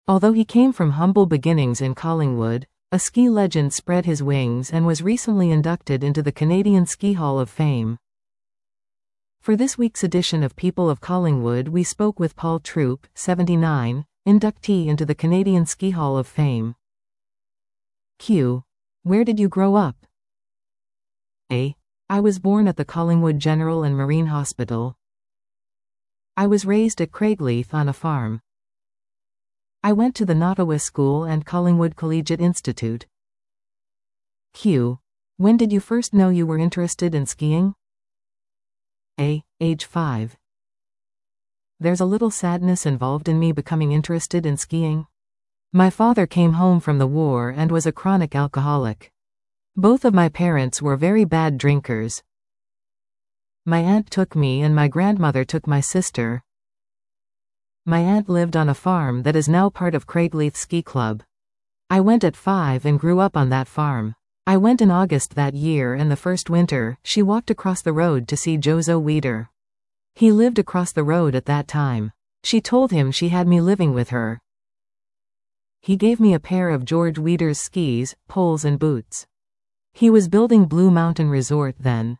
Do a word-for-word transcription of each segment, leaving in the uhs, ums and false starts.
Although he came from humble beginnings in Collingwood, a ski legend spread his wings and was recently inducted into the Canadian Ski Hall of Fame. For this week's edition of People of Collingwood, we spoke with Paul Troop, seventy-nine, inductee into the Canadian Ski Hall of Fame. Q. Where did you grow up? A. I was born at the Collingwood General and Marine Hospital. I was raised at Craigleith on a farm. I went to the Nottawa School and Collingwood Collegiate Institute. Q. When did you first know you were interested in skiing? A. Age five. There's a little sadness involved in me becoming interested in skiing. My father came home from the war and was a chronic alcoholic. Both of my parents were very bad drinkers. My aunt took me and my grandmother took my sister. My aunt lived on a farm that is now part of Craigleith Ski Club. I went at five and grew up on that farm. I went in August that year, and the first winter, she walked across the road to see Jozo Weeder. He lived across the road at that time. She told him she had me living with her. He gave me a pair of George Weeder's skis, poles and boots. He was building Blue Mountain Resort then.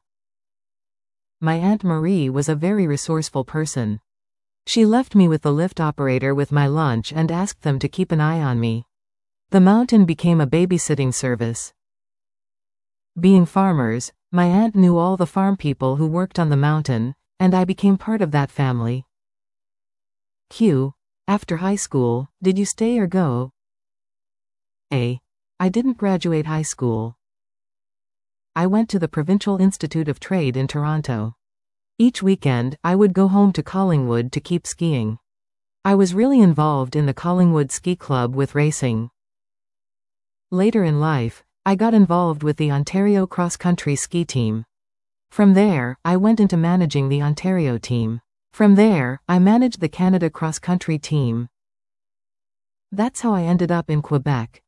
My Aunt Marie was a very resourceful person. She left me with the lift operator with my lunch and asked them to keep an eye on me. The mountain became a babysitting service. Being farmers, my aunt knew all the farm people who worked on the mountain, and I became part of that family. Q. After high school, did you stay or go? A. I didn't graduate high school. I went to the Provincial Institute of Trade in Toronto. Each weekend, I would go home to Collingwood to keep skiing. I was really involved in the Collingwood Ski Club with racing. Later in life, I got involved with the Ontario cross-country ski team. From there, I went into managing the Ontario team. From there, I managed the Canada cross-country team. That's how I ended up in Quebec.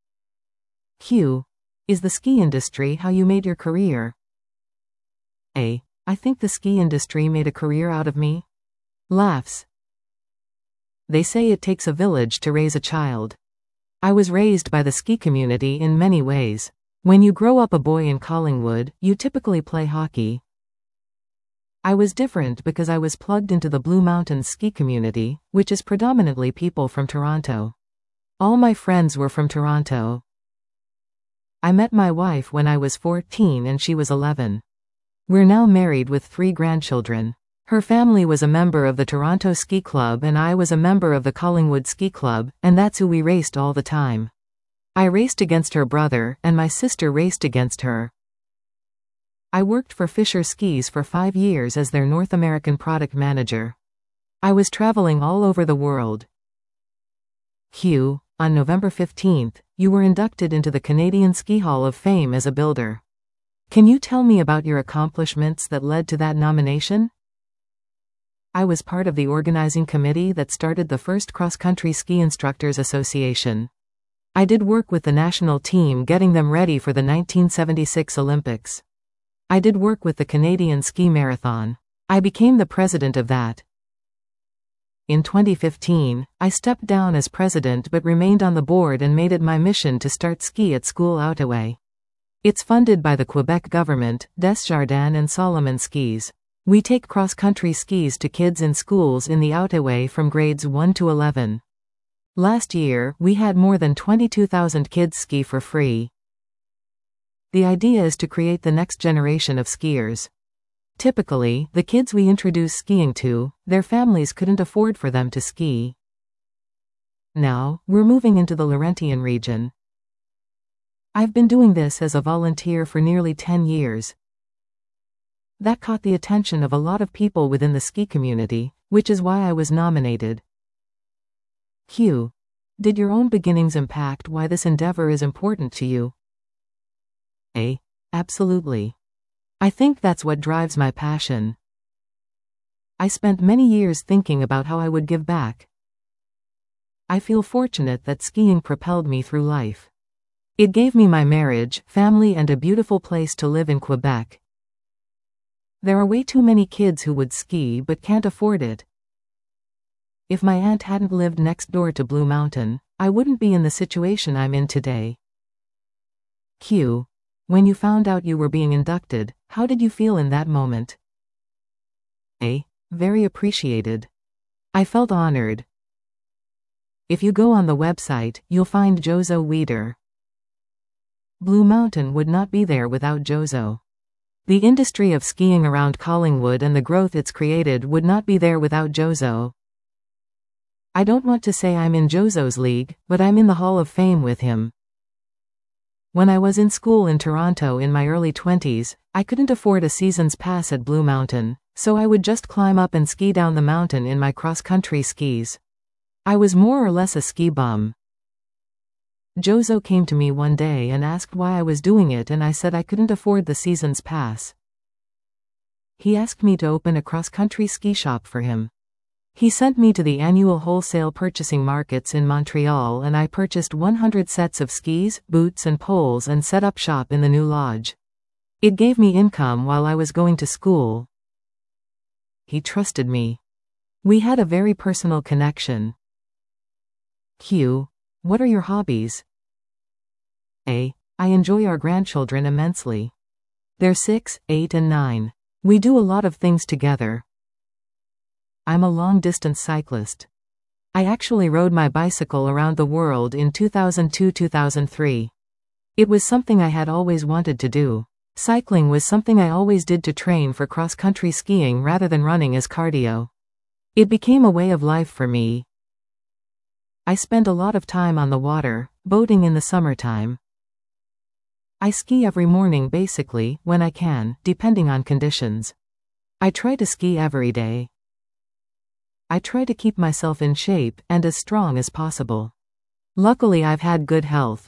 Q. Is the ski industry how you made your career? A. I think the ski industry made a career out of me. Laughs. They say it takes a village to raise a child. I was raised by the ski community in many ways. When you grow up a boy in Collingwood, you typically play hockey. I was different because I was plugged into the Blue Mountains ski community, which is predominantly people from Toronto. All my friends were from Toronto. I met my wife when I was fourteen and she was eleven. We're now married with three grandchildren. Her family was a member of the Toronto Ski Club and I was a member of the Collingwood Ski Club, and that's who we raced all the time. I raced against her brother, and my sister raced against her. I worked for Fisher Skis for five years as their North American product manager. I was traveling all over the world. Q. On November fifteenth, you were inducted into the Canadian Ski Hall of Fame as a builder. Can you tell me about your accomplishments that led to that nomination? I was part of the organizing committee that started the first cross-country ski instructors association. I did work with the national team getting them ready for the nineteen seventy-six Olympics. I did work with the Canadian Ski Marathon. I became the president of that. In twenty fifteen, I stepped down as president but remained on the board and made it my mission to start Ski at School Outaouais. It's funded by the Quebec government, Desjardins and Solomon Skis. We take cross-country skis to kids in schools in the Outaouais from grades one to eleven. Last year, we had more than twenty-two thousand kids ski for free. The idea is to create the next generation of skiers. Typically, the kids we introduce skiing to, their families couldn't afford for them to ski. Now, we're moving into the Laurentian region. I've been doing this as a volunteer for nearly ten years. That caught the attention of a lot of people within the ski community, which is why I was nominated. Q. Did your own beginnings impact why this endeavor is important to you? A. Absolutely. I think that's what drives my passion. I spent many years thinking about how I would give back. I feel fortunate that skiing propelled me through life. It gave me my marriage, family, and a beautiful place to live in Quebec. There are way too many kids who would ski but can't afford it. if my aunt hadn't lived next door to Blue Mountain, I wouldn't be in the situation I'm in today. Q. When you found out you were being inducted, how did you feel in that moment? A. Very appreciated. I felt honored. If you go on the website, you'll find Jozo Weider. Blue Mountain would not be there without Jozo. The industry of skiing around Collingwood and the growth it's created would not be there without Jozo. I don't want to say I'm in Jozo's league, but I'm in the Hall of Fame with him. When I was in school in Toronto in my early twenties, I couldn't afford a season's pass at Blue Mountain, so I would just climb up and ski down the mountain in my cross-country skis. I was more or less a ski bum. Jozo came to me one day and asked why I was doing it, and I said I couldn't afford the season's pass. He asked me to open a cross-country ski shop for him. He sent me to the annual wholesale purchasing markets in Montreal, and I purchased one hundred sets of skis, boots and poles and set up shop in the new lodge. It gave me income while I was going to school. He trusted me. We had a very personal connection. Q. What are your hobbies? A. I enjoy our grandchildren immensely. They're six, eight and nine. We do a lot of things together. I'm a long-distance cyclist. I actually rode my bicycle around the world in two thousand two to two thousand three. It was something I had always wanted to do. Cycling was something I always did to train for cross-country skiing rather than running as cardio. It became a way of life for me. I spend a lot of time on the water, boating in the summertime. I ski every morning basically, when I can, depending on conditions. I try to ski every day. I try to keep myself in shape and as strong as possible. Luckily I've had good health.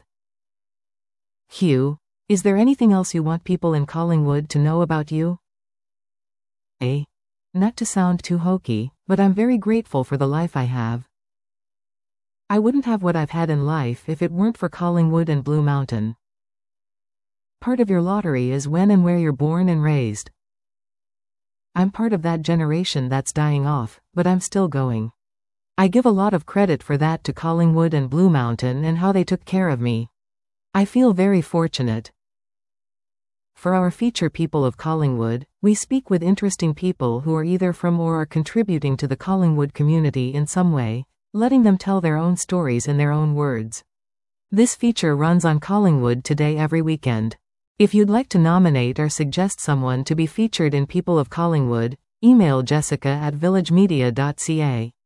Q. Is there anything else you want people in Collingwood to know about you? A. Not to sound too hokey, but I'm very grateful for the life I have. I wouldn't have what I've had in life if it weren't for Collingwood and Blue Mountain. Part of your lottery is when and where you're born and raised. I'm part of that generation that's dying off, but I'm still going. I give a lot of credit for that to Collingwood and Blue Mountain and how they took care of me. I feel very fortunate. For our feature People of Collingwood, we speak with interesting people who are either from or are contributing to the Collingwood community in some way, letting them tell their own stories in their own words. This feature runs on Collingwood Today every weekend. If you'd like to nominate or suggest someone to be featured in People of Collingwood, email Jessica at villagemedia dot c a.